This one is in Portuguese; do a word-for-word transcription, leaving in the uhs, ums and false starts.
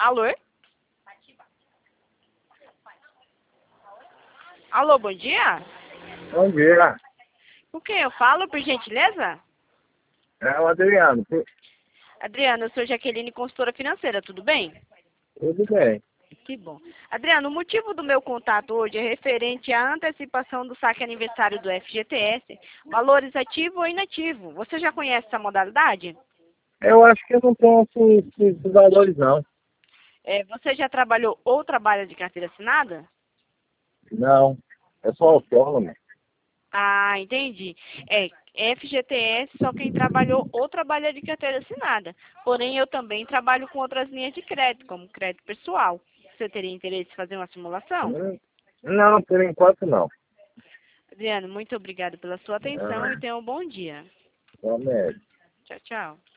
Alô? Alô, bom dia? Bom dia. Com quem eu falo, por gentileza? É o Adriano. Tu- Adriano, eu sou Jaqueline, consultora financeira, tudo bem? Tudo bem. Que bom. Adriano, o motivo do meu contato hoje é referente à antecipação do saque aniversário do F G T S, valores ativo ou inativo. Você já conhece essa modalidade? Eu acho que eu não tenho esses, esses valores, não. É, você já trabalhou ou trabalha de carteira assinada? Não. É só autônomo. Ah, entendi. É, F G T S só quem trabalhou ou trabalha de carteira assinada. Porém, eu também trabalho com outras linhas de crédito, como crédito pessoal. Você teria interesse em fazer uma simulação? Hum, Não, por enquanto não. Adriano, muito obrigada pela sua atenção e Ah, tenha um bom dia. realmente. Tchau, tchau.